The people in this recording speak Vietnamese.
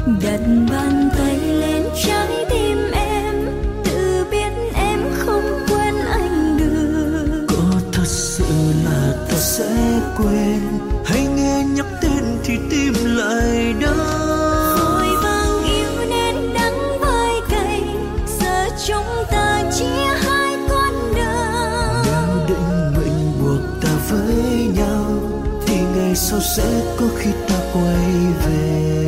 đặt bàn tay lên trái tim em, tự biết em không quên anh được. Có thật sự là ta sẽ quên, hay nghe nhắc tên thì tim lại đau. Vội vàng yêu nên đắng vai cay, giờ chúng ta chia hai con đường. Nếu định mệnh buộc ta với nhau thì ngày sau sẽ có khi ta quay về.